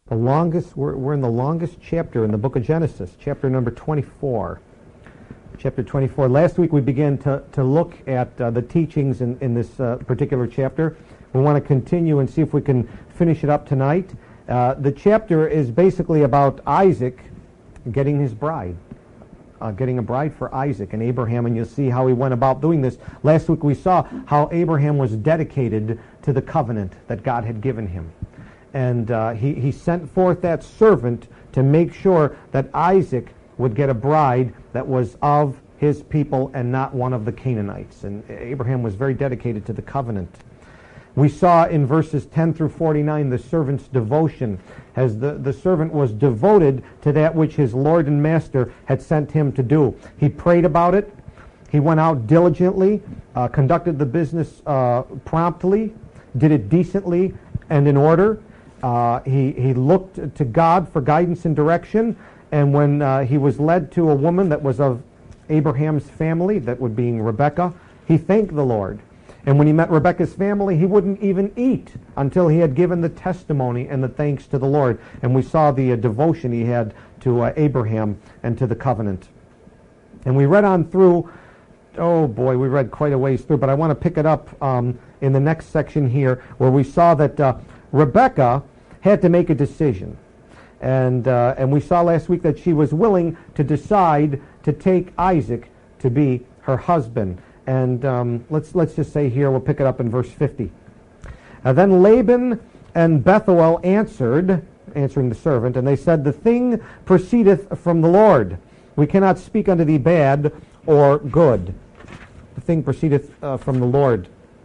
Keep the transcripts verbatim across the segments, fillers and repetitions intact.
The longest, we're, we're in the longest chapter in the book of Genesis, chapter number twenty-four. Chapter twenty-four. Last week we began to, to look at uh, the teachings in, in this uh, particular chapter. We want to continue and see if we can finish it up tonight. Uh, the chapter is basically about Isaac getting his bride, uh, getting a bride for Isaac and Abraham, and you'll see how he went about doing this. Last week we saw how Abraham was dedicated to the covenant that God had given him. And uh, he, he sent forth that servant to make sure that Isaac would get a bride that was of his people and not one of the Canaanites. And Abraham was very dedicated to the covenant. We saw in verses ten through forty-nine the servant's devotion, as the, the servant was devoted to that which his Lord and Master had sent him to do. He prayed about it. He went out diligently, uh, conducted the business uh, promptly, did it decently and in order. Uh, he, he looked to God for guidance and direction, and when uh, he was led to a woman that was of Abraham's family, that would be Rebekah, he thanked the Lord. And when he met Rebekah's family, he wouldn't even eat until he had given the testimony and the thanks to the Lord. And we saw the uh, devotion he had to uh, Abraham and to the covenant. And we read on through, oh boy, we read quite a ways through, but I want to pick it up um, in the next section here, where we saw that uh, Rebekah had to make a decision. And, uh, and we saw last week that she was willing to decide to take Isaac to be her husband. And um, let's, let's just say here, we'll pick it up in verse fifty. Uh, then Laban and Bethuel answered, answering the servant, and they said, "The thing proceedeth from the Lord. We cannot speak unto thee bad or good." The thing proceedeth uh, from the Lord.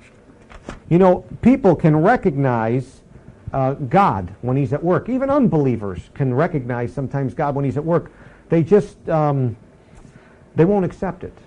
You know, people can recognize uh, God when he's at work. Even unbelievers can recognize sometimes God when he's at work. They just, um, they won't accept it.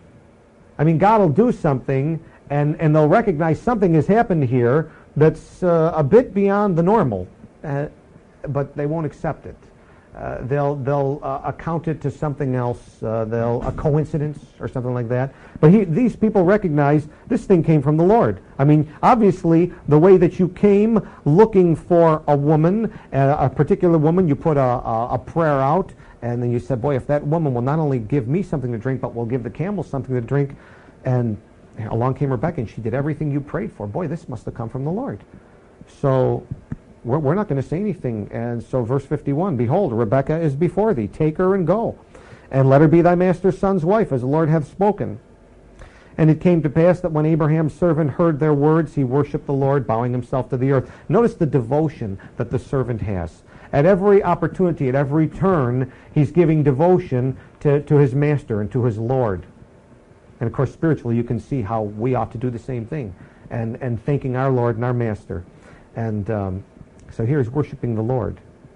I mean, God will do something, and, and they'll recognize something has happened here that's uh, a bit beyond the normal, uh, but they won't accept it. Uh, they'll they'll uh, account it to something else. Uh, they'll a coincidence or something like that. But he, these people recognize this thing came from the Lord. I mean, obviously, the way that you came looking for a woman, uh, a particular woman, you put a, a, a prayer out, and then you said, boy, if that woman will not only give me something to drink, but will give the camels something to drink. And along came Rebekah, and she did everything you prayed for. Boy, this must have come from the Lord. So we're, we're not going to say anything. And so verse fifty-one, "Behold, Rebekah is before thee. Take her and go, and let her be thy master's son's wife, as the Lord hath spoken." And it came to pass that when Abraham's servant heard their words, he worshipped the Lord, bowing himself to the earth. Notice the devotion that the servant has. At every opportunity, at every turn, he's giving devotion to, to his master and to his Lord. And of course, spiritually, you can see how we ought to do the same thing, and, and thanking our Lord and our master. And um, so here he's worshiping the Lord.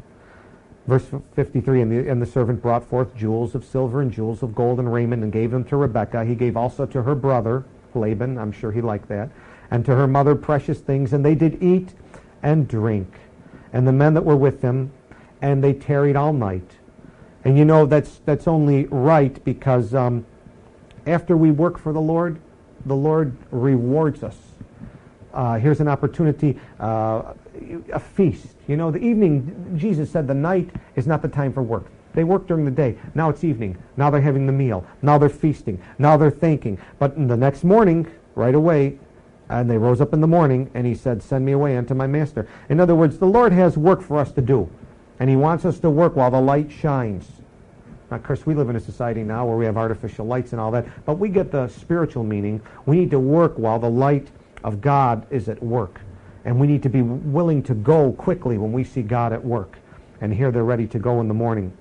Verse fifty-three, and the, and the servant brought forth jewels of silver and jewels of gold and raiment, and gave them to Rebekah. He gave also to her brother, Laban, I'm sure he liked that, and to her mother precious things, and they did eat and drink. And the men that were with them, and they tarried all night. And you know, that's that's only right, because um, after we work for the Lord, the Lord rewards us. Uh, here's an opportunity, uh, a feast. You know, the evening, Jesus said the night is not the time for work. They work during the day. Now it's evening. Now they're having the meal. Now they're feasting. Now they're thanking. But the next morning, right away, and they rose up in the morning, and he said, "Send me away unto my master." In other words, the Lord has work for us to do, and he wants us to work while the light shines. Now, of course, we live in a society now where we have artificial lights and all that, but we get the spiritual meaning. We need to work while the light of God is at work, and we need to be willing to go quickly when we see God at work. And here they're ready to go in the morning.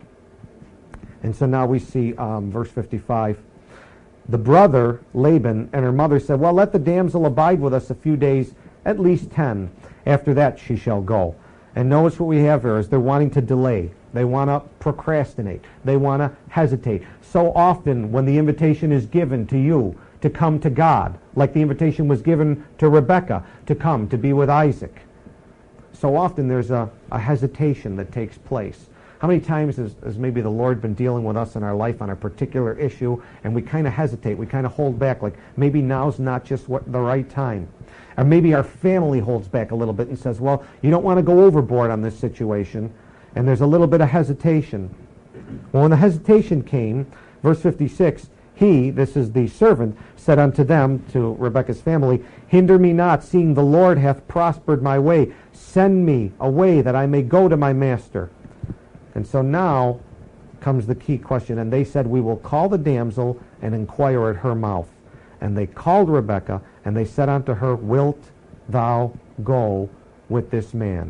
And so now we see um, verse fifty-five. The brother, Laban, and her mother said, "Well, let the damsel abide with us a few days, at least ten. After that she shall go." And notice what we have here is they're wanting to delay. They want to procrastinate. They want to hesitate. So often when the invitation is given to you to come to God, like the invitation was given to Rebekah to come to be with Isaac, so often there's a, a hesitation that takes place. How many times has, has maybe the Lord been dealing with us in our life on a particular issue, and we kind of hesitate, we kind of hold back, like maybe now's not just what the right time. Or maybe our family holds back a little bit and says, well, you don't want to go overboard on this situation, and there's a little bit of hesitation. Well, when the hesitation came, verse fifty-six, he, this is the servant, said unto them, to Rebekah's family, hinder me not, seeing the Lord hath prospered my way. Send me away that I may go to my master. And so now comes the key question. And they said, we will call the damsel and inquire at her mouth. And they called Rebekah, and they said unto her, wilt thou go with this man?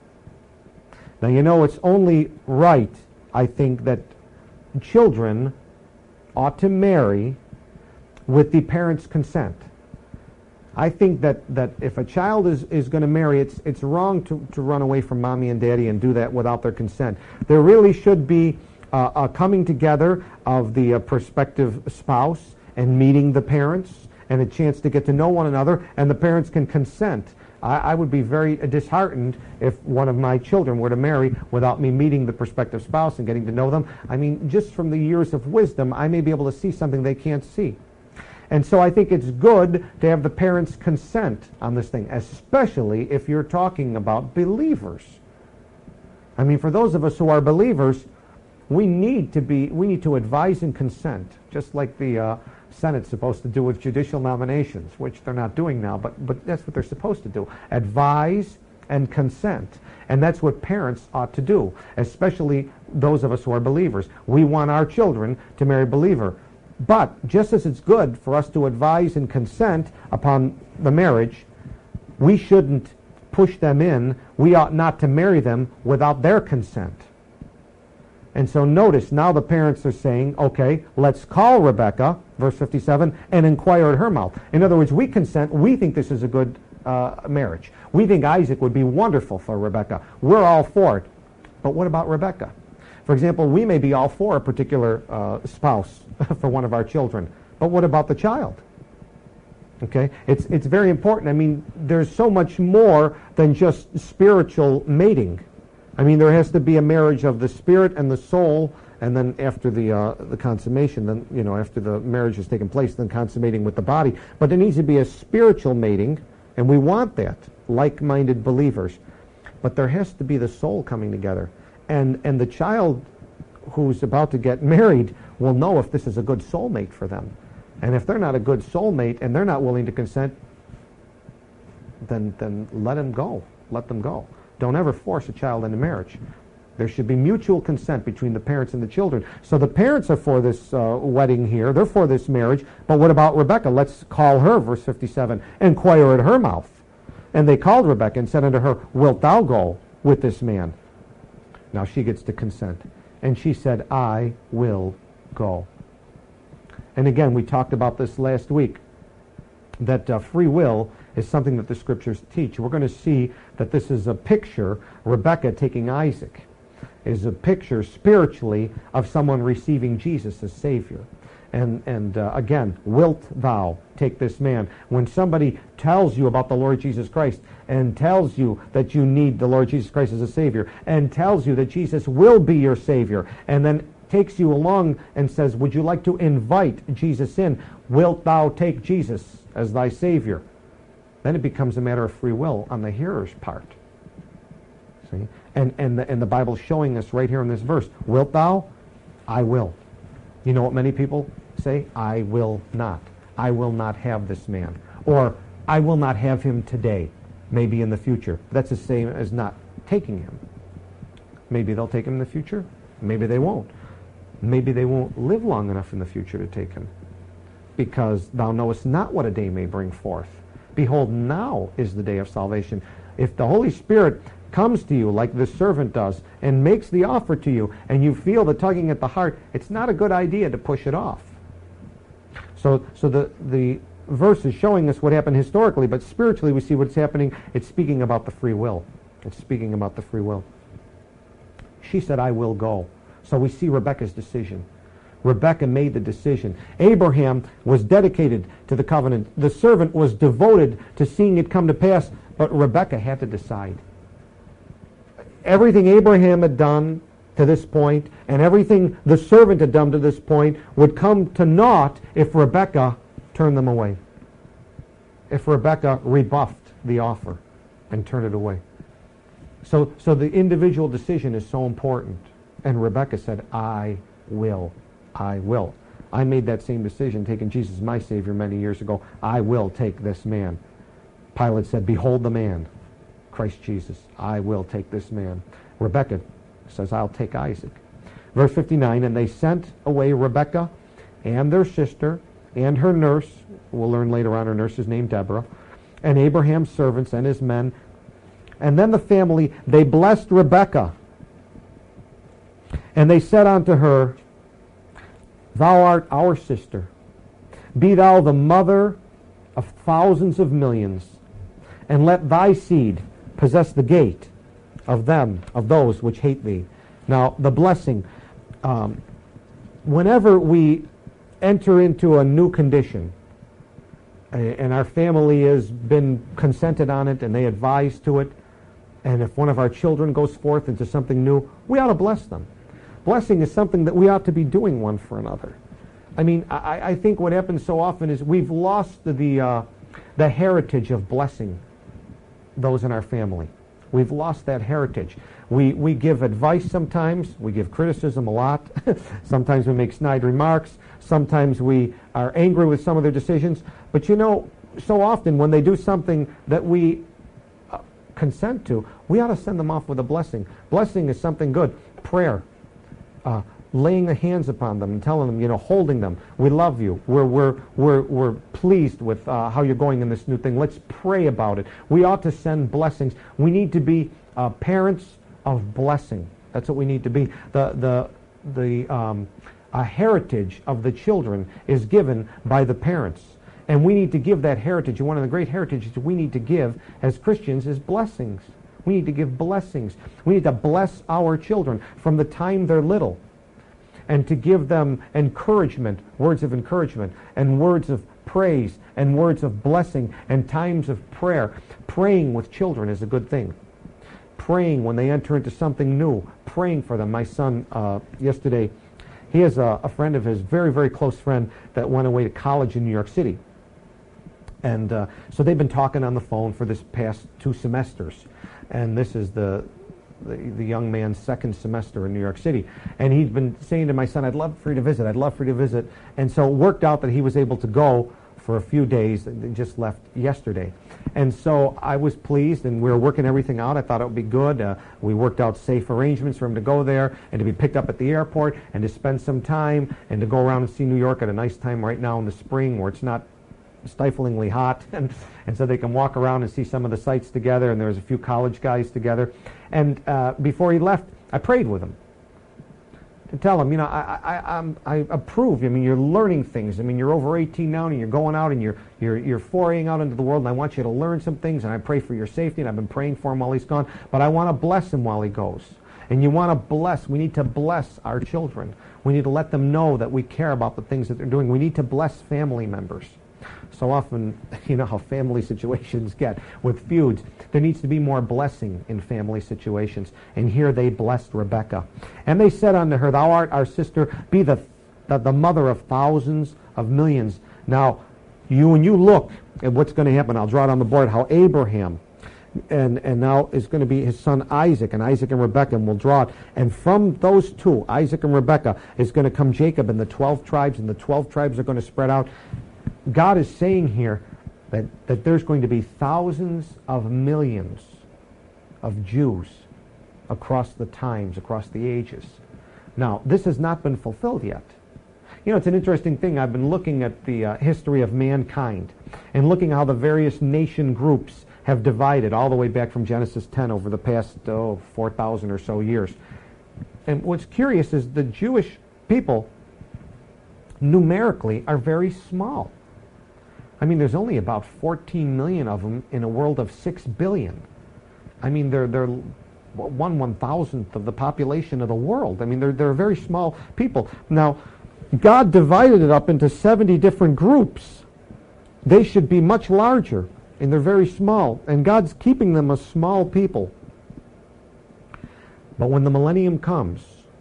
Now, you know, it's only right, I think, that children ought to marry with the parents' consent. I think that, that if a child is, is going to marry, it's it's wrong to, to run away from mommy and daddy and do that without their consent. There really should be uh, a coming together of the uh, prospective spouse and meeting the parents and a chance to get to know one another, and the parents can consent. I, I would be very disheartened if one of my children were to marry without me meeting the prospective spouse and getting to know them. I mean, just from the years of wisdom, I may be able to see something they can't see. And so I think it's good to have the parents' consent on this thing, especially if you're talking about believers. I mean, for those of us who are believers, we need to be, we need to advise and consent, just like the uh, Senate's supposed to do with judicial nominations, which they're not doing now, but, but that's what they're supposed to do. Advise and consent. And that's what parents ought to do, especially those of us who are believers. We want our children to marry a believer. But just as it's good for us to advise and consent upon the marriage, we shouldn't push them in. We ought not to marry them without their consent. And so notice, now the parents are saying, okay, let's call Rebekah, verse fifty-seven, and inquire at her mouth. In other words, we consent. We think this is a good uh, marriage. We think Isaac would be wonderful for Rebekah. We're all for it. But what about Rebekah? For example, we may be all for a particular uh, spouse for one of our children, but what about the child? Okay, it's it's very important. I mean, there's so much more than just spiritual mating. I mean, there has to be a marriage of the spirit and the soul, and then after the uh, the consummation, then you know, after the marriage has taken place, then consummating with the body. But there needs to be a spiritual mating, and we want that, like-minded believers. But there has to be the soul coming together. And and the child who's about to get married will know if this is a good soulmate for them. And if they're not a good soulmate and they're not willing to consent, then then let them go. Let them go. Don't ever force a child into marriage. There should be mutual consent between the parents and the children. So the parents are for this uh, wedding here. They're for this marriage. But what about Rebekah? Let's call her, verse fifty-seven, inquire at her mouth. And they called Rebekah and said unto her, wilt thou go with this man? Now she gets to consent. And she said, I will go. And again, we talked about this last week, that uh, free will is something that the Scriptures teach. We're going to see that this is a picture, Rebekah taking Isaac, is a picture spiritually of someone receiving Jesus as Savior. And, and uh, again, wilt thou take this man? When somebody tells you about the Lord Jesus Christ and tells you that you need the Lord Jesus Christ as a Savior and tells you that Jesus will be your Savior and then takes you along and says, would you like to invite Jesus in? Wilt thou take Jesus as thy Savior? Then it becomes a matter of free will on the hearer's part. See? And, and, the, and the Bible's showing us right here in this verse, wilt thou? I will. You know what many people say? I will not. I will not have this man. Or, I will not have him today. Maybe in the future. That's the same as not taking him. Maybe they'll take him in the future. Maybe they won't. Maybe they won't live long enough in the future to take him. Because thou knowest not what a day may bring forth. Behold, now is the day of salvation. If the Holy Spirit comes to you like this servant does and makes the offer to you and you feel the tugging at the heart, it's not a good idea to push it off. So so the, the verse is showing us what happened historically, but spiritually we see what's happening. It's speaking about the free will. It's speaking about the free will. She said, I will go. So we see Rebekah's decision. Rebekah made the decision. Abraham was dedicated to the covenant. The servant was devoted to seeing it come to pass, but Rebekah had to decide. Everything Abraham had done, to this point, and everything the servant had done to this point would come to naught if Rebekah turned them away. If Rebekah rebuffed the offer and turned it away. So, so the individual decision is so important. And Rebekah said, I will. I will. I made that same decision, taking Jesus as my Savior many years ago. I will take this man. Pilate said, behold the man, Christ Jesus. I will take this man. Rebekah says, I'll take Isaac. Verse fifty-nine, and they sent away Rebekah and their sister and her nurse. We'll learn later on her nurse is named Deborah. And Abraham's servants and his men. And then the family, they blessed Rebekah. And they said unto her, thou art our sister. Be thou the mother of thousands of millions, and let thy seed possess the gate of them, of those which hate thee. Now, the blessing, um, whenever we enter into a new condition, and our family has been consented on it, and they advise to it, and if one of our children goes forth into something new, we ought to bless them. Blessing is something that we ought to be doing one for another. I mean, I, I think what happens so often is we've lost the, uh, the heritage of blessing those in our family. We've lost that heritage. We, we give advice sometimes. We give criticism a lot. Sometimes we make snide remarks. Sometimes we are angry with some of their decisions. But you know, so often when they do something that we uh, consent to, we ought to send them off with a blessing. Blessing is something good. Prayer. Uh, laying the hands upon them and telling them, you know, holding them. We love you. We're, we're, we're, we're pleased with uh, how you're going in this new thing. Let's pray about it. We ought to send blessings. We need to be uh, parents of blessing. That's what we need to be. The, the, the um, a heritage of the children is given by the parents. And we need to give that heritage. And one of the great heritages we need to give as Christians is blessings. We need to give blessings. We need to bless our children from the time they're little, and to give them encouragement, words of encouragement, and words of praise, and words of blessing, and times of prayer. Praying with children is a good thing. Praying when they enter into something new. Praying for them. My son, uh, yesterday, he has a, a friend of his, very, very close friend, that went away to college in New York City. And uh, so they've been talking on the phone for this past two semesters. And this is the, the the young man's second semester in New York City. And he'd been saying to my son, I'd love for you to visit, I'd love for you to visit. And so it worked out that he was able to go for a few days. They just left yesterday. And so I was pleased, and we were working everything out. I thought it would be good. Uh, we worked out safe arrangements for him to go there and to be picked up at the airport and to spend some time and to go around and see New York at a nice time right now in the spring where it's not stiflingly hot, and, and so they can walk around and see some of the sights together, and there was a few college guys together. And uh, before he left, I prayed with him to tell him, you know, I, I, I'm, I approve. I mean, you're learning things. I mean, you're over eighteen now, and you're going out, and you're, you're, you're foraying out into the world, and I want you to learn some things, and I pray for your safety, and I've been praying for him while he's gone, but I want to bless him while he goes. And you want to bless, we need to bless our children. We need to let them know that we care about the things that they're doing. We need to bless family members. So often, you know how family situations get with feuds. There needs to be more blessing in family situations. And here they blessed Rebekah. And they said unto her, thou art our sister, be the, the, the mother of thousands of millions. Now, you when you look at what's going to happen, I'll draw it on the board, how Abraham and, and now is going to be his son Isaac, and Isaac and Rebekah, and we'll draw it. And from those two, Isaac and Rebekah, is going to come Jacob and the twelve tribes, and the twelve tribes are going to spread out. God is saying here that, that there's going to be thousands of millions of Jews across the times, across the ages. Now, this has not been fulfilled yet. You know, it's an interesting thing. I've been looking at the uh, history of mankind and looking how the various nation groups have divided all the way back from Genesis ten over the past oh, four thousand or so years. And what's curious is the Jewish people numerically are very small. I mean, there's only about fourteen million of them in a world of six billion. I mean, they're they're one one thousandth of the population of the world. I mean, they're they're very small people. Now, God divided it up into seventy different groups. They should be much larger, and they're very small. And God's keeping them a small people. But when the millennium comes,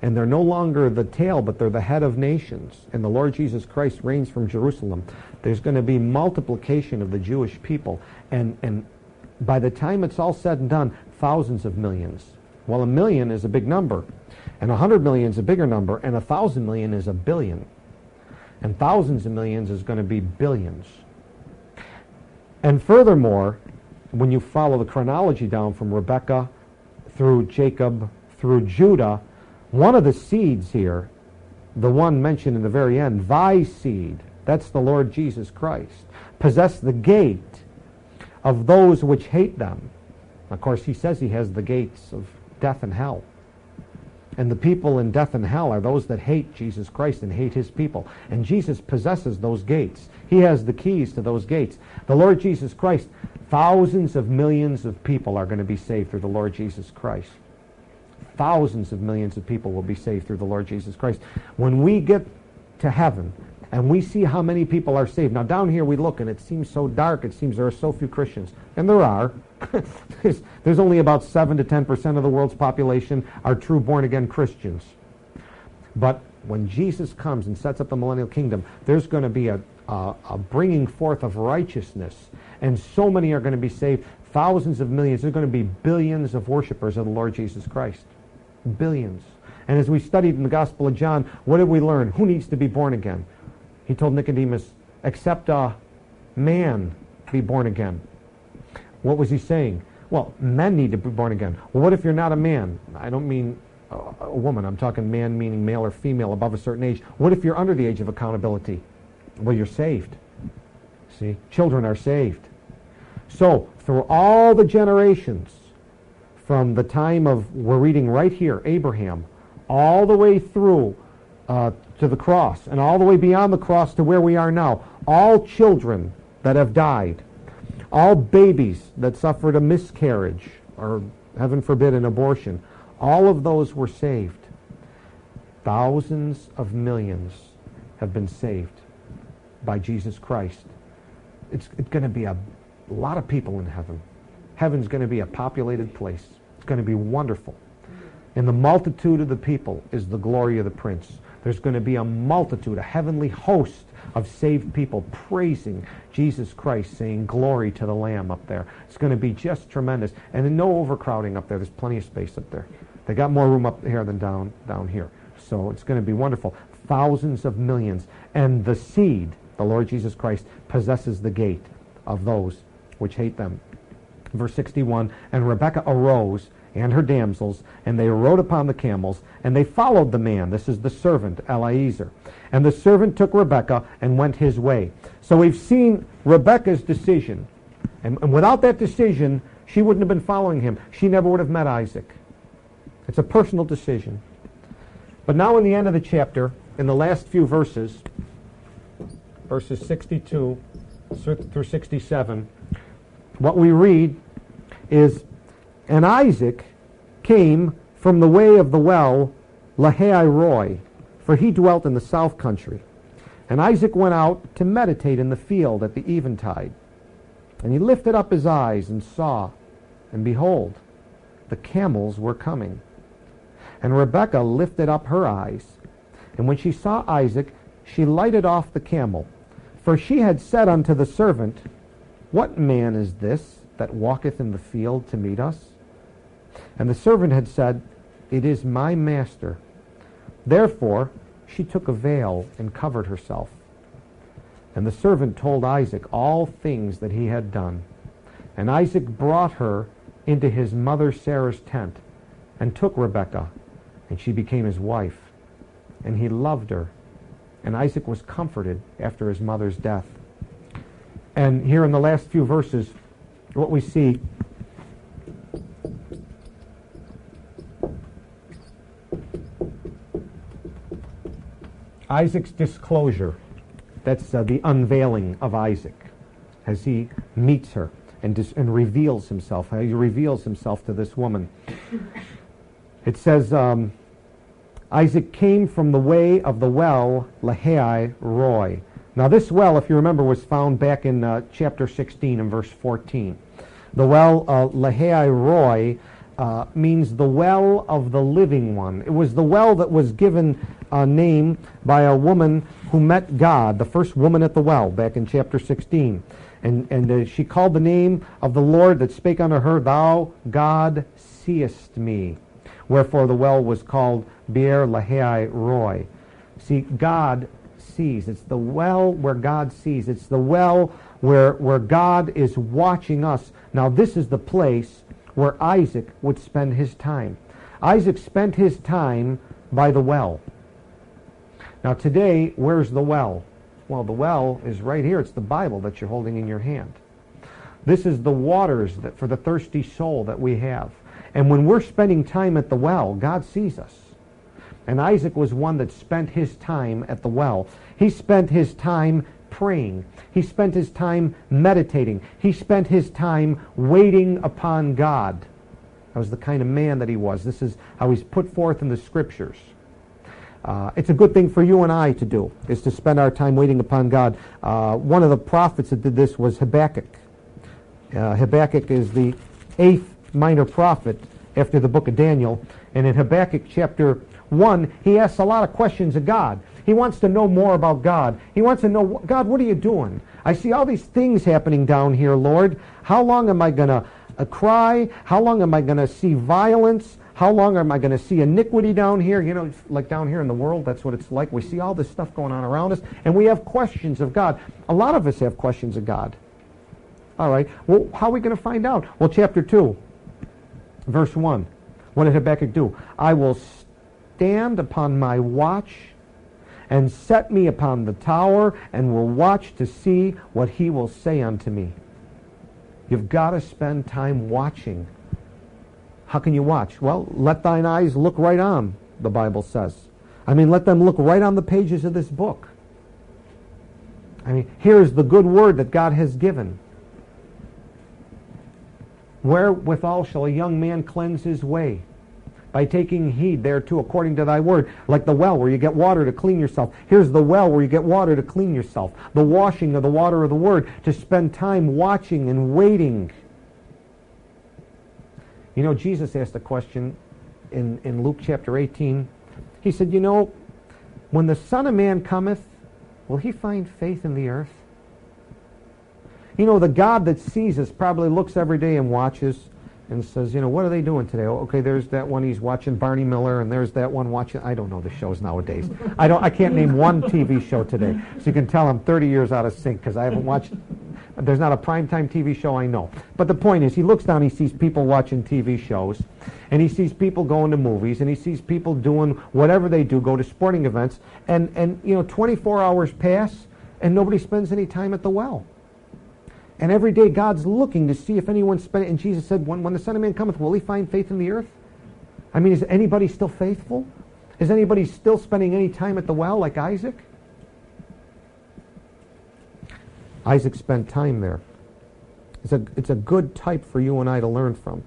and they're no longer the tail, but they're the head of nations, and the Lord Jesus Christ reigns from Jerusalem, there's going to be multiplication of the Jewish people, and, and by the time it's all said and done, thousands of millions. Well, a million is a big number, and a hundred million is a bigger number, and a thousand million is a billion, and thousands of millions is going to be billions. And furthermore, when you follow the chronology down from Rebekah through Jacob through Judah, one of the seeds here, the one mentioned in the very end, thy seed, that's the Lord Jesus Christ, possess the gate of those which hate them. Of course, he says he has the gates of death and hell. And the people in death and hell are those that hate Jesus Christ and hate his people. And Jesus possesses those gates. He has the keys to those gates. The Lord Jesus Christ, thousands of millions of people are going to be saved through the Lord Jesus Christ. Thousands of millions of people will be saved through the Lord Jesus Christ. When we get to heaven and we see how many people are saved. Now down here we look and it seems so dark. It seems there are so few Christians. And there are. there's, there's only about seven to ten percent of the world's population are true born-again Christians. But when Jesus comes and sets up the millennial kingdom, there's going to be a, a, a bringing forth of righteousness. And so many are going to be saved. Thousands of millions. There's going to be billions of worshipers of the Lord Jesus Christ. Billions. And as we studied in the Gospel of John, what did we learn? Who needs to be born again? He told Nicodemus, except a man be born again. What was he saying? Well, men need to be born again. Well, what if you're not a man? I don't mean a, a woman. I'm talking man meaning male or female above a certain age. What if you're under the age of accountability? Well, you're saved. See, children are saved. So, through all the generations, from the time of, we're reading right here, Abraham, all the way through uh, to the cross, and all the way beyond the cross to where we are now, all children that have died, all babies that suffered a miscarriage, or heaven forbid an abortion, all of those were saved. Thousands of millions have been saved by Jesus Christ. It's, it's going to be a lot of people in heaven. Heaven's going to be a populated place. It's going to be wonderful. In the multitude of the people is the glory of the Prince. There's going to be a multitude, a heavenly host of saved people praising Jesus Christ, saying glory to the Lamb up there. It's going to be just tremendous. And no overcrowding up there. There's plenty of space up there. They got more room up here than down, down here. So it's going to be wonderful. Thousands of millions. And the seed, the Lord Jesus Christ, possesses the gate of those which hate them. Verse sixty-one, and Rebekah arose, and her damsels, and they rode upon the camels, and they followed the man. This is the servant, Eliezer. And the servant took Rebekah and went his way. So we've seen Rebekah's decision. And, and without that decision, she wouldn't have been following him. She never would have met Isaac. It's a personal decision. But now in the end of the chapter, in the last few verses, verses sixty-two through sixty-seven, what we read is, and Isaac came from the way of the well Lahai-roi, for he dwelt in the south country. And Isaac went out to meditate in the field at the eventide. And he lifted up his eyes and saw, and behold, the camels were coming. And Rebekah lifted up her eyes, and when she saw Isaac, she lighted off the camel. For she had said unto the servant, what man is this that walketh in the field to meet us? And the servant had said, it is my master. Therefore she took a veil and covered herself. And the servant told Isaac all things that he had done. And Isaac brought her into his mother Sarah's tent, and took Rebekah, and she became his wife. And he loved her. And Isaac was comforted after his mother's death. And here in the last few verses, what we see Isaac's disclosure. That's uh, the unveiling of Isaac as he meets her and, dis- and reveals himself. How he reveals himself to this woman. It says, um, Isaac came from the way of the well Lahai-roi. Now this well, if you remember, was found back in uh, chapter sixteen and verse fourteen. The well uh, Lahai-roi uh, means the well of the living one. It was the well that was given a name by a woman who met God, the first woman at the well, back in chapter sixteen. And, and uh, she called the name of the Lord that spake unto her, Thou, God, seest me. Wherefore the well was called Beer Lahai Roy. See, God sees. It's the well where God sees. It's the well where, where God is watching us. Now, this is the place where Isaac would spend his time. Isaac spent his time by the well. Now, today, where's the well? Well, the well is right here. It's the Bible that you're holding in your hand. This is the waters that for the thirsty soul that we have. And when we're spending time at the well, God sees us. And Isaac was one that spent his time at the well. He spent his time praying. He spent his time meditating. He spent his time waiting upon God. That was the kind of man that he was. This is how he's put forth in the Scriptures. Uh, it's a good thing for you and I to do, is to spend our time waiting upon God. Uh, one of the prophets that did this was Habakkuk. Uh, Habakkuk is the eighth minor prophet after the book of Daniel. And in Habakkuk chapter one, he asks a lot of questions of God. He wants to know more about God. He wants to know, God, what are you doing? I see all these things happening down here, Lord. How long am I going to uh, cry? How long am I going to see violence? How long am I going to see iniquity down here? You know, like down here in the world, that's what it's like. We see all this stuff going on around us, and we have questions of God. A lot of us have questions of God. All right. Well, how are we going to find out? Well, chapter two, verse one. What did Habakkuk do? I will stand upon my watch and set me upon the tower and will watch to see what he will say unto me. You've got to spend time watching. How can you watch? Well, let thine eyes look right on, the Bible says. I mean, let them look right on the pages of this book. I mean, here's the good word that God has given. Wherewithal shall a young man cleanse his way? By taking heed thereto according to thy word. Like the well where you get water to clean yourself. Here's the well where you get water to clean yourself. The washing of the water of the word. To spend time watching and waiting. You know, Jesus asked a question in, in Luke chapter eighteen. He said, you know, when the Son of Man cometh, will he find faith in the earth? You know, the God that sees us probably looks every day and watches and says, you know, what are they doing today? Oh, okay, there's that one, he's watching Barney Miller, and there's that one watching, I don't know the shows nowadays. I don't. I can't name one T V show today. So you can tell I'm thirty years out of sync because I haven't watched, there's not a primetime T V show I know. But the point is, he looks down, he sees people watching T V shows, and he sees people going to movies, and he sees people doing whatever they do, go to sporting events, and, and you know, twenty-four hours pass, and nobody spends any time at the well. And every day God's looking to see if anyone's spending. And Jesus said, when, when the Son of Man cometh, will he find faith in the earth? I mean, is anybody still faithful? Is anybody still spending any time at the well like Isaac? Isaac spent time there. It's a, it's a good type for you and I to learn from.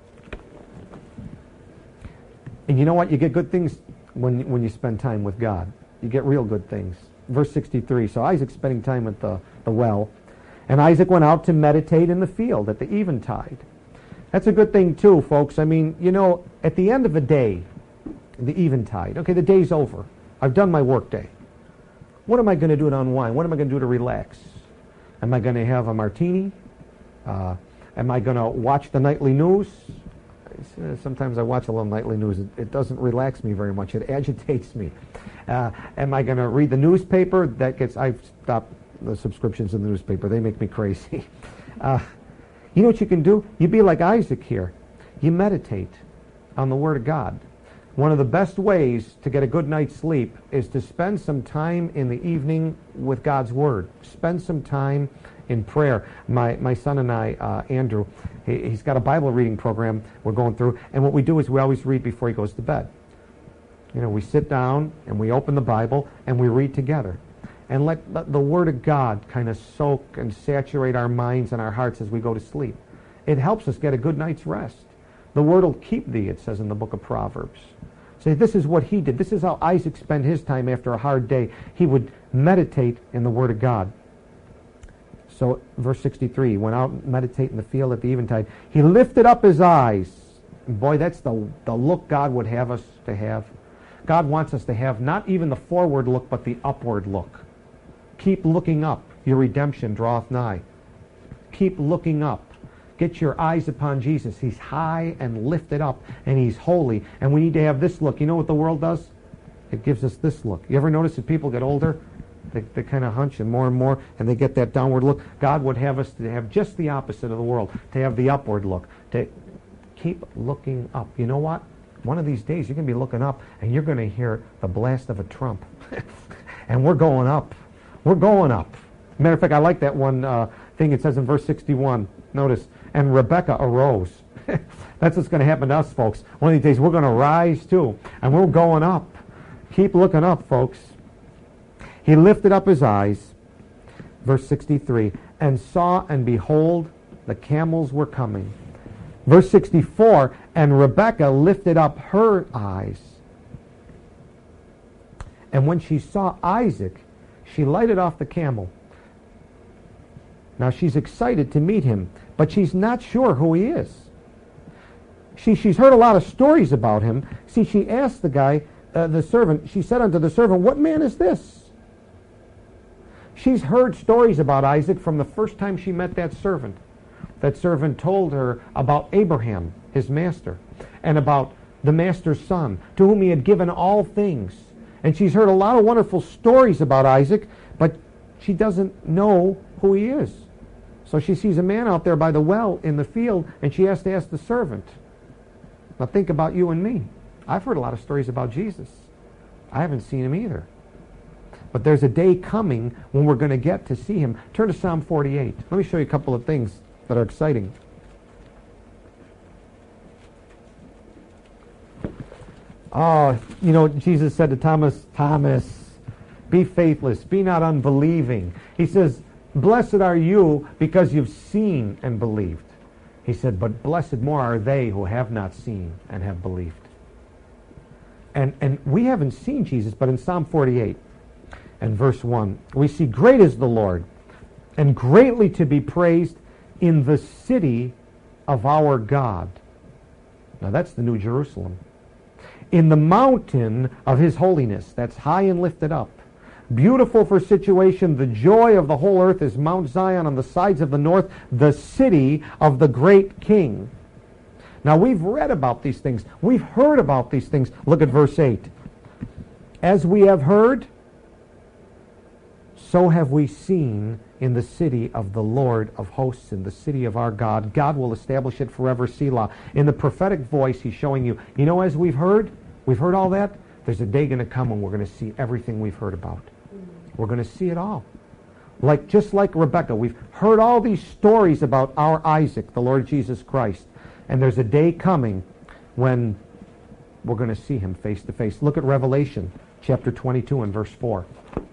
And you know what? You get good things when, when you spend time with God. You get real good things. Verse sixty-three. So Isaac's spending time at the, the well. And Isaac went out to meditate in the field at the eventide. That's a good thing too, folks. I mean, you know, at the end of a day, the eventide, okay, the day's over. I've done my work day. What am I going to do to unwind? What am I going to do to relax? Am I going to have a martini? Uh, am I going to watch the nightly news? Sometimes I watch a little nightly news. It, it doesn't relax me very much. It agitates me. Uh, am I going to read the newspaper? That gets, I've stopped the subscriptions in the newspaper. They make me crazy. Uh, you know what you can do? You be like Isaac here. You meditate on the Word of God. One of the best ways to get a good night's sleep is to spend some time in the evening with God's Word. Spend some time in prayer. My my son and I, uh, Andrew, he, he's got a Bible reading program we're going through, and what we do is we always read before he goes to bed. You know, we sit down and we open the Bible and we read together. And let, let the Word of God kind of soak and saturate our minds and our hearts as we go to sleep. It helps us get a good night's rest. The Word will keep thee, it says in the book of Proverbs. So this is what he did. This is how Isaac spent his time after a hard day. He would meditate in the Word of God. So verse sixty-three, he went out and meditated in the field at the eventide. He lifted up his eyes. And boy, that's the, the look God would have us to have. God wants us to have not even the forward look, but the upward look. Keep looking up. Your redemption draweth nigh. Keep looking up. Get your eyes upon Jesus. He's high and lifted up, and He's holy. And we need to have this look. You know what the world does? It gives us this look. You ever notice that people get older? They, they kind of hunch and more and more, and they get that downward look. God would have us to have just the opposite of the world, to have the upward look, to keep looking up. You know what? One of these days you're going to be looking up, and you're going to hear the blast of a trump. And we're going up. We're going up. Matter of fact, I like that one uh, thing it says in verse sixty-one. Notice, and Rebekah arose. That's what's going to happen to us, folks. One of these days we're going to rise too, and we're going up. Keep looking up, folks. He lifted up his eyes, verse sixty-three, and saw, and behold, the camels were coming. Verse sixty-four, and Rebekah lifted up her eyes. And when she saw Isaac, she lighted off the camel. Now she's excited to meet him, but she's not sure who he is. She, she's heard a lot of stories about him. See, she asked the guy, uh, the servant, she said unto the servant, what man is this? She's heard stories about Isaac from the first time she met that servant. That servant told her about Abraham, his master, and about the master's son, to whom he had given all things. And she's heard a lot of wonderful stories about Isaac, but she doesn't know who he is. So she sees a man out there by the well in the field, and she has to ask the servant. Now think about you and me. I've heard a lot of stories about Jesus. I haven't seen him either. But there's a day coming when we're going to get to see him. Turn to Psalm forty-eight. Let me show you a couple of things that are exciting. Oh, you know, Jesus said to Thomas, Thomas, be faithless, be not unbelieving. He says, blessed are you because you've seen and believed. He said, but blessed more are they who have not seen and have believed. And, and we haven't seen Jesus, but in Psalm forty-eight and verse one, we see, great is the Lord, and greatly to be praised in the city of our God. Now that's the New Jerusalem. In the mountain of his holiness, that's high and lifted up. Beautiful for situation, the joy of the whole earth is Mount Zion on the sides of the north, the city of the great King. Now we've read about these things. We've heard about these things. Look at verse eight. As we have heard, so have we seen in the city of the Lord of hosts, in the city of our God. God will establish it forever, Selah. In the prophetic voice, he's showing you, you know, as we've heard, we've heard all that, there's a day going to come when we're going to see everything we've heard about. We're going to see it all. Like, just like Rebekah, we've heard all these stories about our Isaac, the Lord Jesus Christ. And there's a day coming when we're going to see him face to face. Look at Revelation chapter twenty-two and verse four.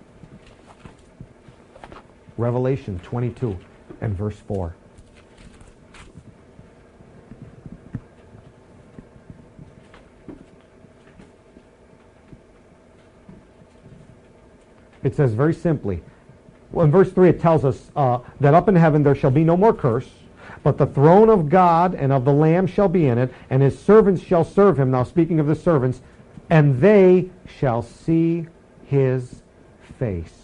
Revelation twenty-two and verse four. It says very simply, well, in verse three it tells us uh, that up in heaven there shall be no more curse, but the throne of God and of the Lamb shall be in it, and his servants shall serve him. Now speaking of the servants, and they shall see his face.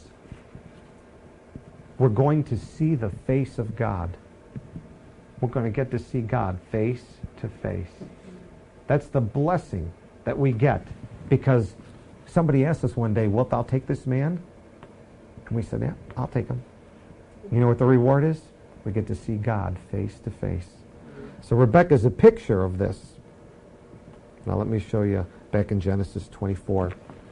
We're going to see the face of God. We're going to get to see God face to face. That's the blessing that we get, because somebody asked us one day, wilt thou take this man? And we said, yeah, I'll take him. You know what the reward is? We get to see God face to face. So Rebekah's a picture of this. Now let me show you back in Genesis twenty-four.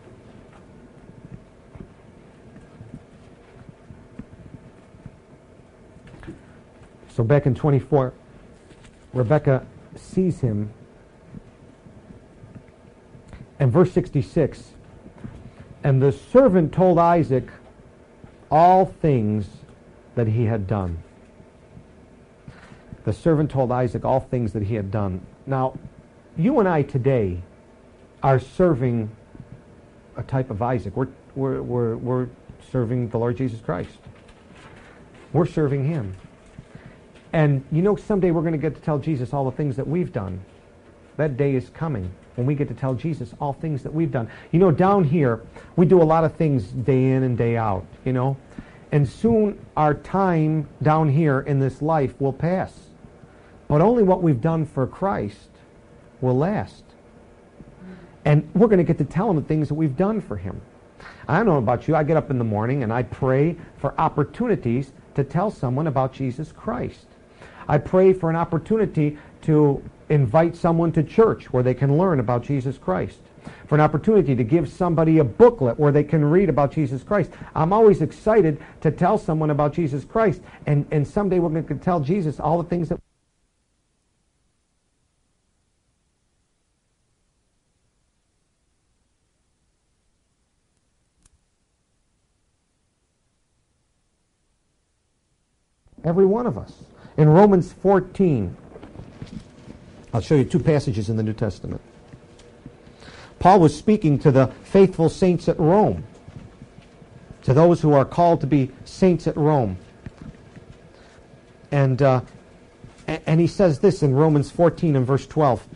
So back in twenty-four, Rebekah sees him. And verse sixty-six, and the servant told Isaac all things that he had done. The servant told Isaac all things that he had done. Now, you and I today are serving a type of Isaac. We're, we're, we're, we're serving the Lord Jesus Christ. We're serving him. And you know, someday we're going to get to tell Jesus all the things that we've done. That day is coming when we get to tell Jesus all things that we've done. You know, down here, we do a lot of things day in and day out, you know. And soon our time down here in this life will pass. But only what we've done for Christ will last. And we're going to get to tell him the things that we've done for him. I don't know about you. I get up in the morning and I pray for opportunities to tell someone about Jesus Christ. I pray for an opportunity to invite someone to church where they can learn about Jesus Christ. For an opportunity to give somebody a booklet where they can read about Jesus Christ. I'm always excited to tell someone about Jesus Christ. And, and someday we're going to tell Jesus all the things that every one of us. In Romans fourteen, I'll show you two passages in the New Testament. Paul was speaking to the faithful saints at Rome, to those who are called to be saints at Rome. And, uh, and he says this in Romans fourteen and verse twelve,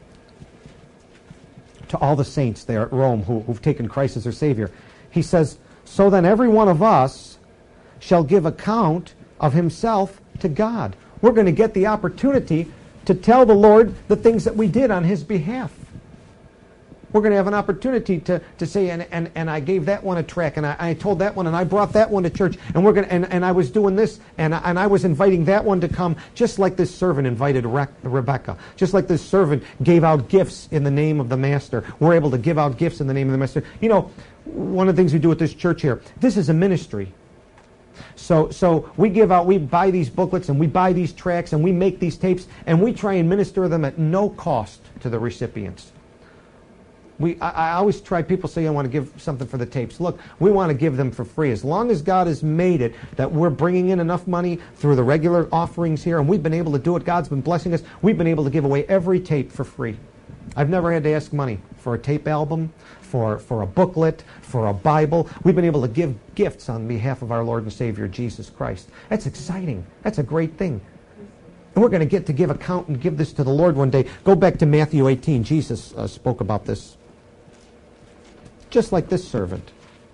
to all the saints there at Rome who, who've taken Christ as their Savior. He says, so then every one of us shall give account of himself to God. We're going to get the opportunity to tell the Lord the things that we did on his behalf. We're going to have an opportunity to, to say, and, and, and I gave that one a track, and I, I told that one, and I brought that one to church, and we're going to, and, and I was doing this, and I, and I was inviting that one to come, just like this servant invited Re- Rebecca, just like this servant gave out gifts in the name of the master. We're able to give out gifts in the name of the master. You know, one of the things we do at this church here, this is a ministry. So so we give out, we buy these booklets and we buy these tracts and we make these tapes and we try and minister them at no cost to the recipients. We, I, I always try, people say I want to give something for the tapes. Look, we want to give them for free. As long as God has made it that we're bringing in enough money through the regular offerings here and we've been able to do it, God's been blessing us, we've been able to give away every tape for free. I've never had to ask money for a tape album, for, for a booklet, for a Bible. We've been able to give gifts on behalf of our Lord and Savior, Jesus Christ. That's exciting. That's a great thing. And we're going to get to give account and give this to the Lord one day. Go back to Matthew eighteen. Jesus uh, spoke about this. Just like this servant.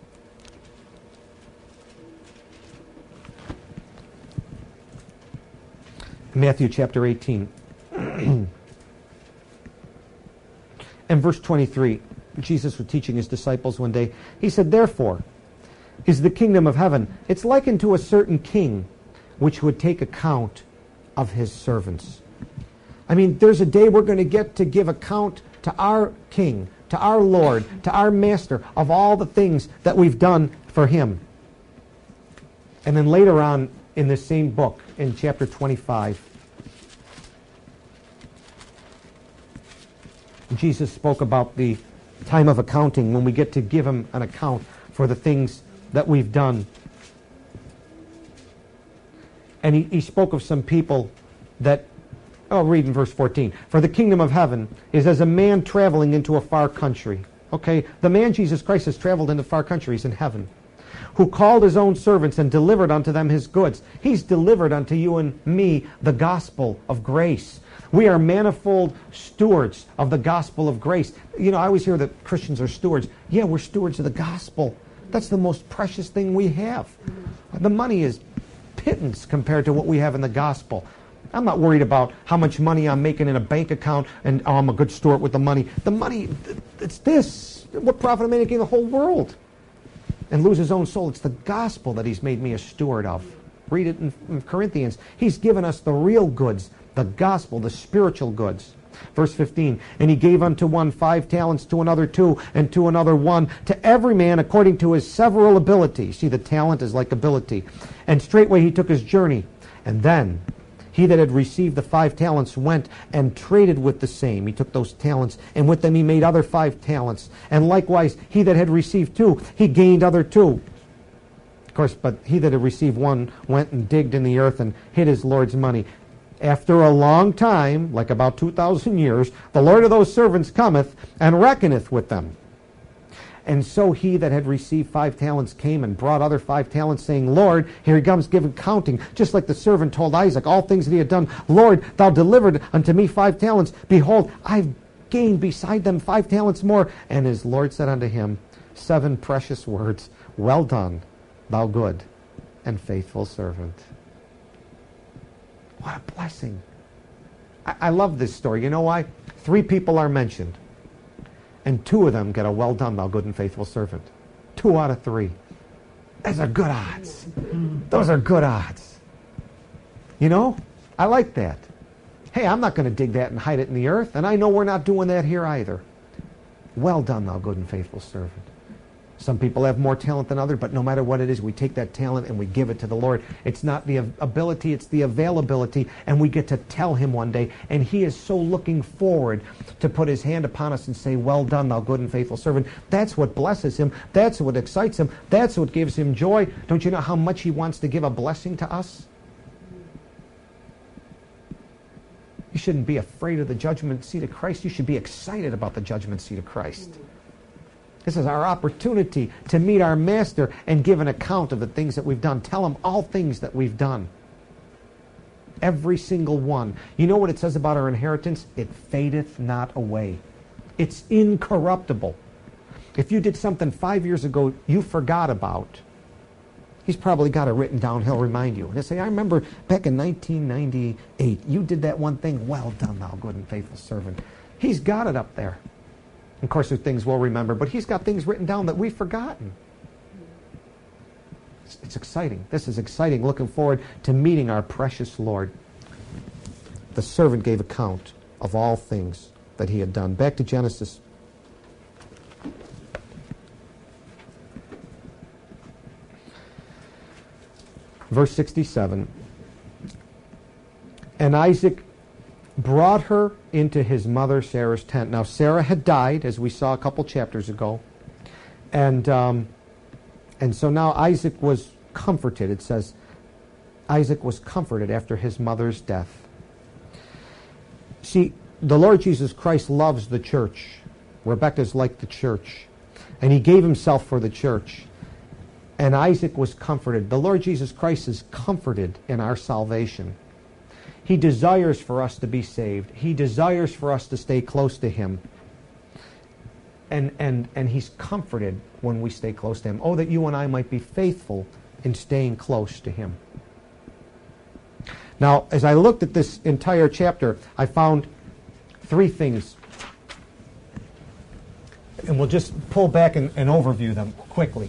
Matthew chapter eighteen. And verse twenty-three, Jesus was teaching his disciples one day. He said, therefore, is the kingdom of heaven. It's likened to a certain king which would take account of his servants. I mean, there's a day we're going to get to give account to our king, to our Lord, to our master of all the things that we've done for him. And then later on in this same book, in chapter twenty-five, Jesus spoke about the time of accounting when we get to give him an account for the things that we've done. And he, he spoke of some people that, I'll read in verse fourteen. For the kingdom of heaven is as a man traveling into a far country. Okay, the man Jesus Christ has traveled into far countries in heaven, who called his own servants and delivered unto them his goods. He's delivered unto you and me the gospel of grace. We are manifold stewards of the gospel of grace. You know, I always hear that Christians are stewards. Yeah, we're stewards of the gospel. That's the most precious thing we have. The money is pittance compared to what we have in the gospel. I'm not worried about how much money I'm making in a bank account and oh, I'm a good steward with the money. The money, it's this. What profit am I making the whole world? And lose his own soul. It's the gospel that he's made me a steward of. Read it in, in Corinthians. He's given us the real goods, the gospel, the spiritual goods. Verse fifteen, and he gave unto one five talents, to another two, and to another one, to every man according to his several ability. See, the talent is like ability. And straightway he took his journey. And then he that had received the five talents went and traded with the same. He took those talents, and with them he made other five talents. And likewise, he that had received two, he gained other two. Of course, but he that had received one went and digged in the earth and hid his Lord's money. After a long time, like about two thousand years, the Lord of those servants cometh and reckoneth with them. And so he that had received five talents came and brought other five talents, saying, Lord, here he comes giving counting, just like the servant told Isaac, all things that he had done. Lord, thou delivered unto me five talents. Behold, I've gained beside them five talents more. And his Lord said unto him, seven precious words, well done, thou good and faithful servant. What a blessing. I, I love this story. You know why? Three people are mentioned. And two of them get a well done, thou good and faithful servant. Two out of three. Those are good odds. Those are good odds. You know, I like that. Hey, I'm not going to dig that and hide it in the earth, and I know we're not doing that here either. Well done, thou good and faithful servant. Some people have more talent than others, but no matter what it is, we take that talent and we give it to the Lord. It's not the ability, it's the availability, and we get to tell him one day, and he is so looking forward to put his hand upon us and say, well done, thou good and faithful servant. That's what blesses him. That's what excites him. That's what gives him joy. Don't you know how much he wants to give a blessing to us? You shouldn't be afraid of the judgment seat of Christ. You should be excited about the judgment seat of Christ. This is our opportunity to meet our Master and give an account of the things that we've done. Tell him all things that we've done. Every single one. You know what it says about our inheritance? It fadeth not away. It's incorruptible. If you did something five years ago you forgot about, he's probably got it written down. He'll remind you. And he'll say, I remember back in nineteen ninety-eight, you did that one thing. Well done, thou good and faithful servant. He's got it up there. Of course, there are things we'll remember, but he's got things written down that we've forgotten. It's, it's exciting. This is exciting. Looking forward to meeting our precious Lord. The servant gave account of all things that he had done. Back to Genesis. Verse sixty-seven. And Isaac brought her into his mother Sarah's tent. Now Sarah had died, as we saw a couple chapters ago, and um, and so now Isaac was comforted. It says Isaac was comforted after his mother's death. See, the Lord Jesus Christ loves the church. Rebekah's like the church, and he gave himself for the church. And Isaac was comforted. The Lord Jesus Christ is comforted in our salvation. He desires for us to be saved. He desires for us to stay close to him. And, and, and he's comforted when we stay close to him. Oh, that you and I might be faithful in staying close to him. Now, as I looked at this entire chapter, I found three things. And we'll just pull back and, and overview them quickly.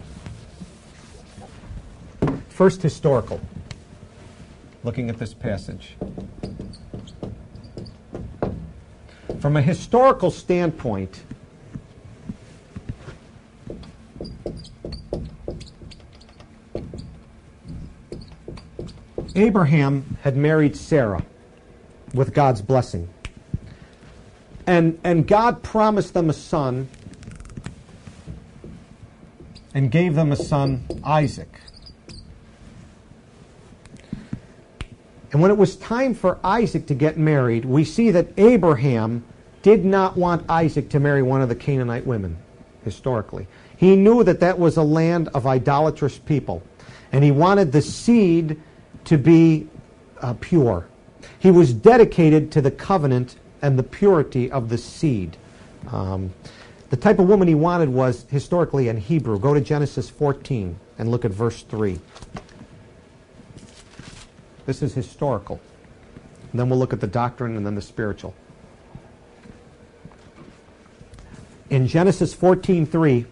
First, historical. Looking at this passage. From a historical standpoint, Abraham had married Sarah with God's blessing. And, and God promised them a son and gave them a son, Isaac. And when it was time for Isaac to get married, we see that Abraham did not want Isaac to marry one of the Canaanite women, historically. He knew that that was a land of idolatrous people, and he wanted the seed to be uh, pure. He was dedicated to the covenant and the purity of the seed. Um, the type of woman he wanted was historically in Hebrew. Go to Genesis fourteen and look at verse three. This is historical. And then we'll look at the doctrine and then the spiritual. In Genesis fourteen three,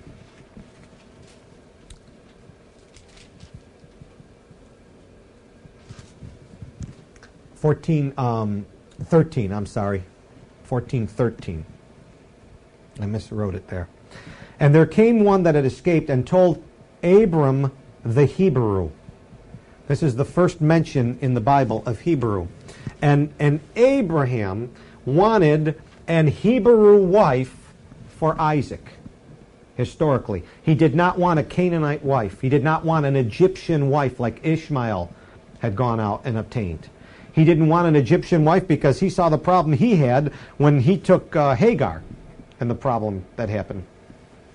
fourteen, um, thirteen, I'm sorry, fourteen thirteen. I miswrote it there. And there came one that had escaped and told Abram the Hebrew. This is the first mention in the Bible of Hebrew. And, and Abraham wanted an Hebrew wife for Isaac, historically. He did not want a Canaanite wife. He did not want an Egyptian wife like Ishmael had gone out and obtained. He didn't want an Egyptian wife because he saw the problem he had when he took uh, Hagar and the problem that happened.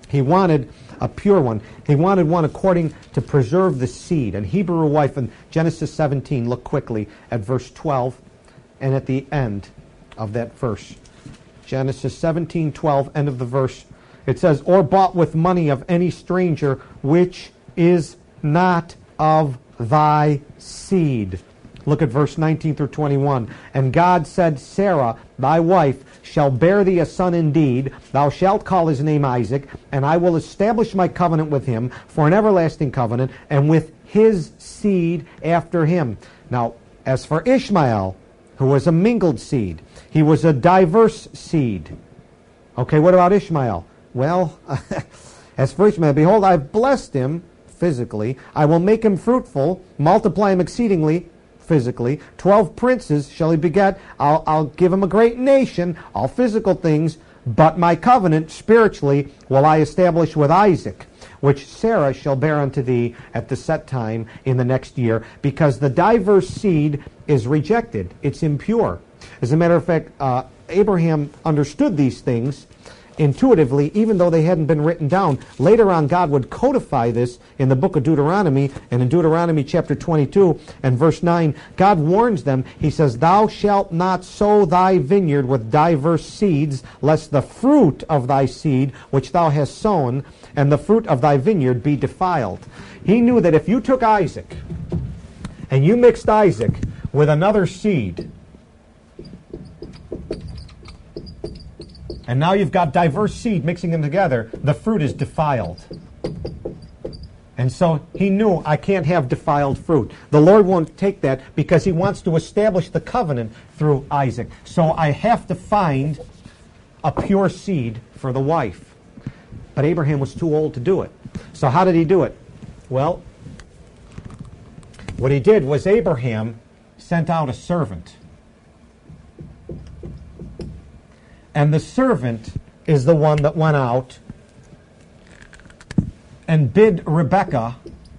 He wanted a pure one. He wanted one according to preserve the seed. An Hebrew wife in Genesis seventeen, look quickly at verse twelve and at the end of that verse. Genesis seventeen, twelve, end of the verse. It says, or bought with money of any stranger which is not of thy seed. Look at verse nineteen through twenty-one. And God said, Sarah, thy wife, shall bear thee a son indeed. Thou shalt call his name Isaac, and I will establish my covenant with him for an everlasting covenant, and with his seed after him. Now, as for Ishmael, who was a mingled seed, he was a diverse seed. Okay, what about Ishmael? Well, as for Ishmael, behold, I've blessed him physically. I will make him fruitful, multiply him exceedingly, physically. Twelve princes shall he beget. I'll, I'll give him a great nation, all physical things, but my covenant spiritually will I establish with Isaac, which Sarah shall bear unto thee at the set time in the next year, because the diverse seed is rejected. It's impure. As a matter of fact, uh, Abraham understood these things intuitively, even though they hadn't been written down. Later on, God would codify this in the book of Deuteronomy, and in Deuteronomy chapter twenty-two and verse nine, God warns them. He says, thou shalt not sow thy vineyard with diverse seeds, lest the fruit of thy seed, which thou hast sown, and the fruit of thy vineyard be defiled. He knew that if you took Isaac, and you mixed Isaac with another seed, and now you've got diverse seed mixing them together, the fruit is defiled. And so he knew, I can't have defiled fruit. The Lord won't take that because he wants to establish the covenant through Isaac. So I have to find a pure seed for the wife. But Abraham was too old to do it. So how did he do it? Well, what he did was Abraham sent out a servant. And the servant is the one that went out and bid Rebekah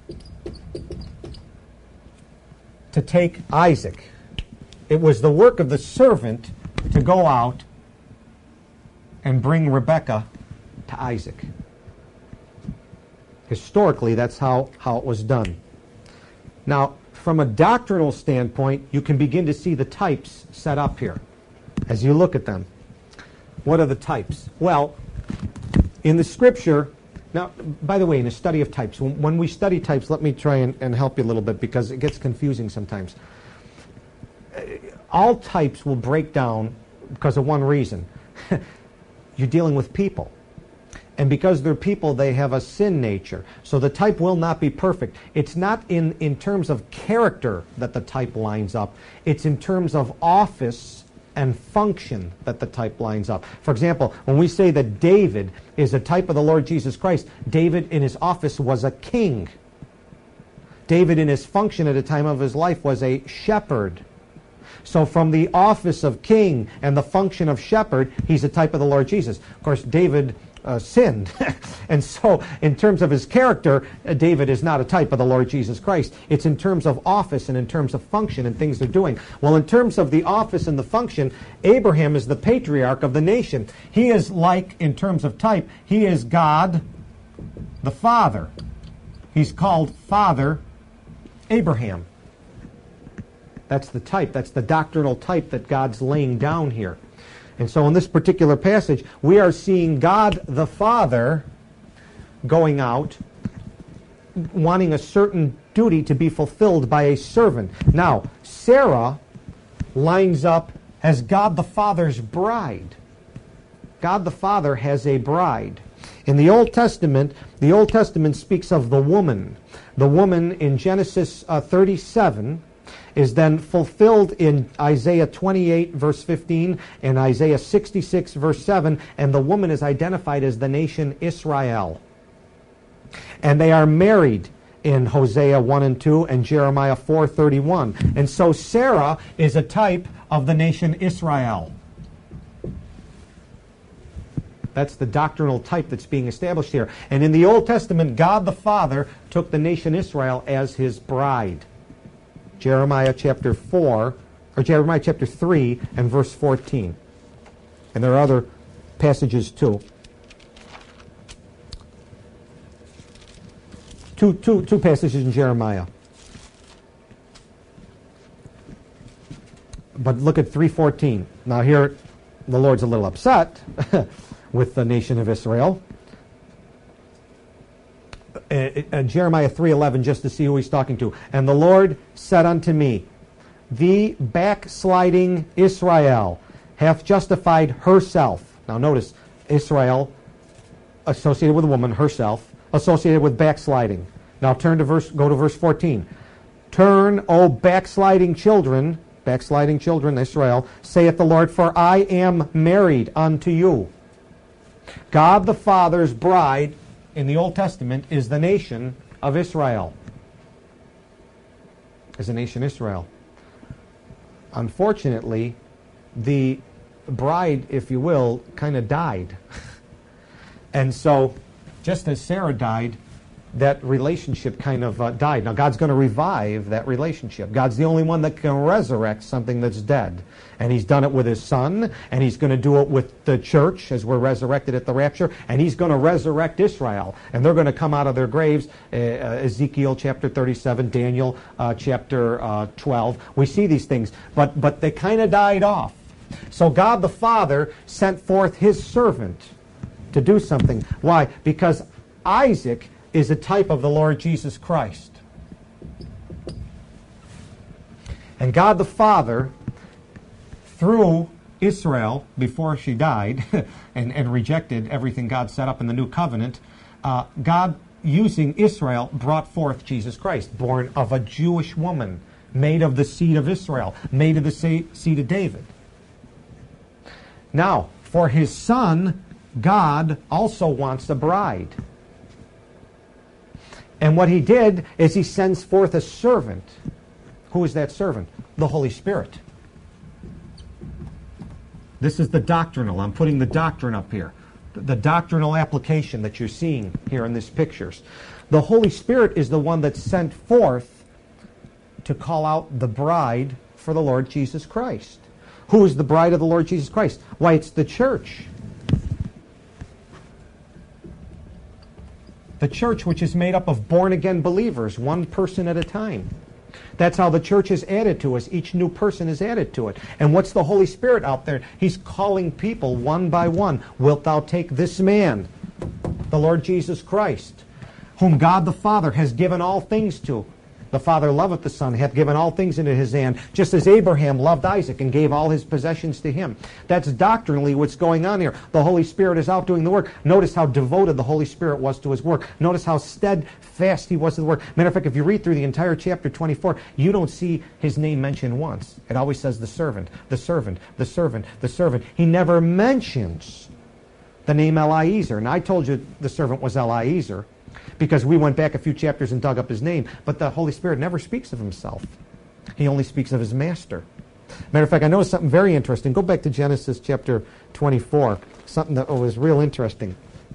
to take Isaac. It was the work of the servant to go out and bring Rebekah to Isaac. Historically, that's how, how it was done. Now, from a doctrinal standpoint, you can begin to see the types set up here as you look at them. What are the types? Well, in the Scripture, now, by the way, in a study of types, when, when we study types, let me try and, and help you a little bit because it gets confusing sometimes. All types will break down because of one reason. You're dealing with people. And because they're people, they have a sin nature. So the type will not be perfect. It's not in, in terms of character that the type lines up. It's in terms of office and function that the type lines up. For example, when we say that David is a type of the Lord Jesus Christ, David in his office was a king. David in his function at a time of his life was a shepherd. So from the office of king and the function of shepherd, he's a type of the Lord Jesus. Of course, David uh, sinned. And so in terms of his character, uh, David is not a type of the Lord Jesus Christ. It's in terms of office and in terms of function and things they're doing. Well, in terms of the office and the function, Abraham is the patriarch of the nation. He is like, in terms of type, he is God the Father. He's called Father Abraham. That's the type. That's the doctrinal type that God's laying down here. And so in this particular passage, we are seeing God the Father going out, wanting a certain duty to be fulfilled by a servant. Now, Sarah lines up as God the Father's bride. God the Father has a bride. In the Old Testament, the Old Testament speaks of the woman. The woman in Genesis uh, thirty-seven is then fulfilled in Isaiah twenty-eight, verse fifteen, and Isaiah sixty-six, verse seven, and the woman is identified as the nation Israel. And they are married in Hosea one and two and Jeremiah four thirty-one. And so Sarah is a type of the nation Israel. That's the doctrinal type that's being established here. And in the Old Testament, God the Father took the nation Israel as his bride. Jeremiah chapter four, or Jeremiah chapter three and verse fourteen. And there are other passages too. two, two, two passages in Jeremiah. But look at three fourteen. Now here, the Lord's a little upset with the nation of Israel. Uh, uh, Jeremiah three eleven, just to see who he's talking to. And the Lord said unto me, the backsliding Israel hath justified herself. Now notice, Israel associated with a woman, herself, associated with backsliding. Now turn to verse, go to verse fourteen. Turn, O backsliding children, backsliding children, Israel, saith the Lord, for I am married unto you. God the Father's bride in the Old Testament is the nation of Israel. Is the nation Israel. Unfortunately, the bride, if you will, kind of died. And so, just as Sarah died, that relationship kind of uh, died. Now, God's going to revive that relationship. God's the only one that can resurrect something that's dead. And He's done it with His Son, and He's going to do it with the church as we're resurrected at the rapture, and He's going to resurrect Israel. And they're going to come out of their graves, uh, Ezekiel chapter thirty-seven, Daniel uh, chapter uh, twelve. We see these things, but, but they kind of died off. So God the Father sent forth His servant to do something. Why? Because Isaac is a type of the Lord Jesus Christ. And God the Father, through Israel, before she died and, and rejected everything God set up in the new covenant, uh, God, using Israel, brought forth Jesus Christ, born of a Jewish woman, made of the seed of Israel, made of the seed of David. Now, for His Son, God also wants a bride. And what He did is He sends forth a servant. Who is that servant? The Holy Spirit. This is the doctrinal. I'm putting the doctrine up here. The doctrinal application that you're seeing here in these pictures. The Holy Spirit is the one that's sent forth to call out the bride for the Lord Jesus Christ. Who is the bride of the Lord Jesus Christ? Why, it's the church. The church, which is made up of born-again believers, one person at a time. That's how the church is added to us. Each new person is added to it. And what's the Holy Spirit out there? He's calling people one by one. Wilt thou take this man, the Lord Jesus Christ, whom God the Father has given all things to? The Father loveth the Son, hath given all things into His hand, just as Abraham loved Isaac and gave all his possessions to him. That's doctrinally what's going on here. The Holy Spirit is out doing the work. Notice how devoted the Holy Spirit was to His work. Notice how steadfast He was to the work. Matter of fact, if you read through the entire chapter twenty-four, you don't see His name mentioned once. It always says the servant, the servant, the servant, the servant. He never mentions the name Eliezer. And I told you the servant was Eliezer, because we went back a few chapters and dug up his name. But the Holy Spirit never speaks of Himself. He only speaks of His master. Matter of fact, I noticed something very interesting. Go back to Genesis chapter twenty-four. Something that was real interesting.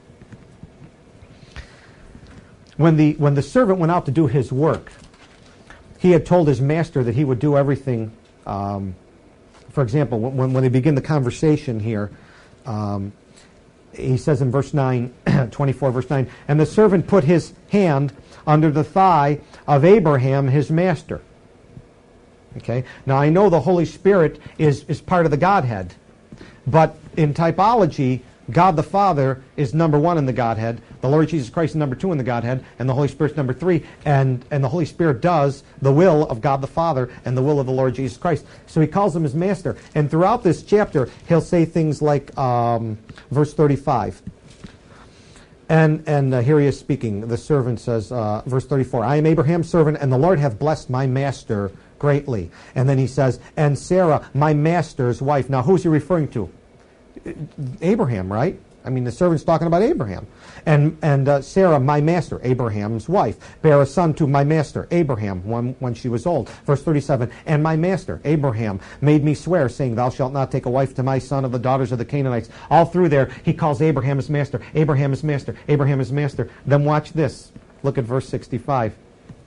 When the, when the servant went out to do his work, he had told his master that he would do everything. Um, for example, when, when they begin the conversation here, um, he says in verse nine, twenty-four, verse nine, and the servant put his hand under the thigh of Abraham, his master. Okay. Now I know the Holy Spirit is, is part of the Godhead, but in typology, God the Father is number one in the Godhead, the Lord Jesus Christ is number two in the Godhead, and the Holy Spirit's number three, and, and the Holy Spirit does the will of God the Father and the will of the Lord Jesus Christ. So He calls Him His master. And throughout this chapter, He'll say things like, um, verse thirty-five, and, and uh, here He is speaking. The servant says, uh, verse thirty-four, I am Abraham's servant, and the Lord hath blessed my master greatly. And then He says, and Sarah, my master's wife. Now who's He referring to? Abraham, right? I mean, the servant's talking about Abraham. And and uh, Sarah, my master, Abraham's wife, bare a son to my master, Abraham, when, when she was old. Verse thirty-seven, and my master, Abraham, made me swear, saying, thou shalt not take a wife to my son of the daughters of the Canaanites. All through there, he calls Abraham his master, Abraham his master, Abraham his master. Then watch this. Look at verse sixty-five.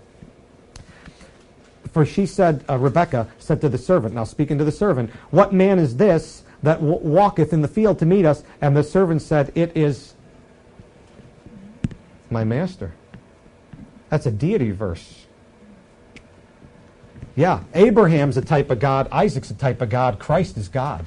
For she said, uh, Rebekah said to the servant, now speaking to the servant, what man is this that w- walketh in the field to meet us? And the servant said, it is my master. That's a deity verse. Yeah, Abraham's a type of God. Isaac's a type of God. Christ is God.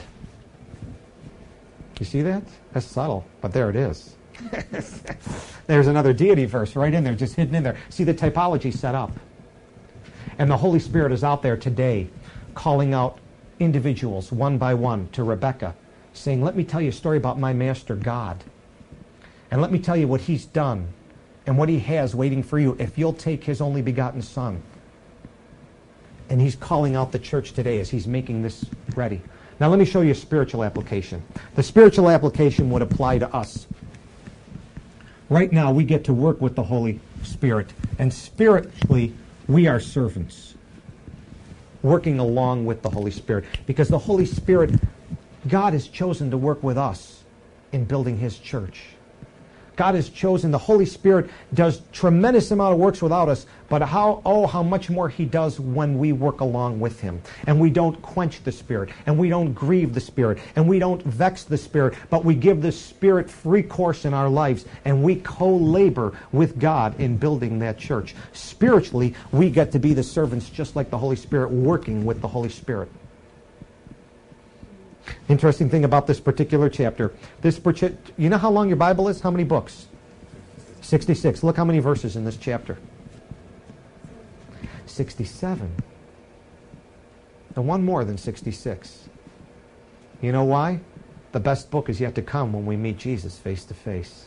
You see that? That's subtle, but there it is. There's another deity verse right in there, just hidden in there. See the typology set up. And the Holy Spirit is out there today calling out individuals one by one to Rebecca, saying, let me tell you a story about my master God. And let me tell you what he's done and what he has waiting for you if you'll take his only begotten Son. And he's calling out the church today as he's making this ready. Now let me show you a spiritual application. The spiritual application would apply to us. Right now we get to work with the Holy Spirit. And spiritually, we are servants working along with the Holy Spirit. Because the Holy Spirit, God has chosen to work with us in building his church. God has chosen, the Holy Spirit does tremendous amount of works without us, but how, oh, how much more he does when we work along with him. And we don't quench the Spirit, and we don't grieve the Spirit, and we don't vex the Spirit, but we give the Spirit free course in our lives, and we co-labor with God in building that church. Spiritually, we get to be the servants just like the Holy Spirit, working with the Holy Spirit. Interesting thing about this particular chapter. This, you know how long your Bible is? How many books? sixty-six. Look how many verses in this chapter. sixty-seven. And one more than sixty-six. You know why? The best book is yet to come when we meet Jesus face to face.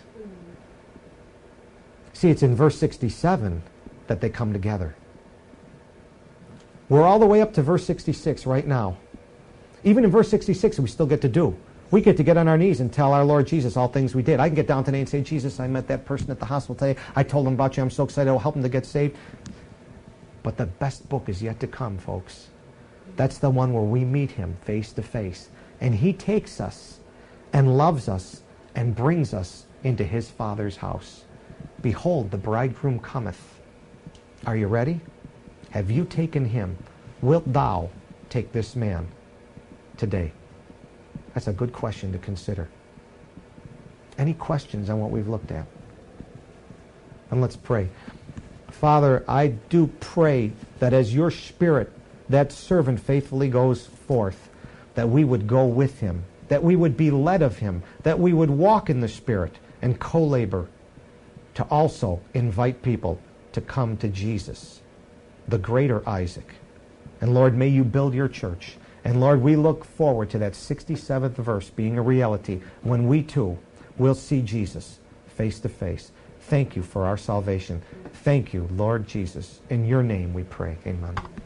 See, it's in verse sixty-seven that they come together. We're all the way up to verse sixty-six right now. Even in verse sixty-six, we still get to do. We get to get on our knees and tell our Lord Jesus all things we did. I can get down today and say, Jesus, I met that person at the hospital today. I told him about you. I'm so excited. I'll help him to get saved. But the best book is yet to come, folks. That's the one where we meet him face to face. And he takes us and loves us and brings us into his Father's house. Behold, the bridegroom cometh. Are you ready? Have you taken him? Wilt thou take this man today? That's a good question to consider. Any questions on what we've looked at? And let's pray. Father, I do pray that as your Spirit, that servant faithfully goes forth, that we would go with him, that we would be led of him, that we would walk in the Spirit and co-labor to also invite people to come to Jesus, the greater Isaac. And Lord, may you build your church. And Lord, we look forward to that sixty-seventh verse being a reality when we too will see Jesus face to face. Thank you for our salvation. Thank you, Lord Jesus. In your name we pray. Amen.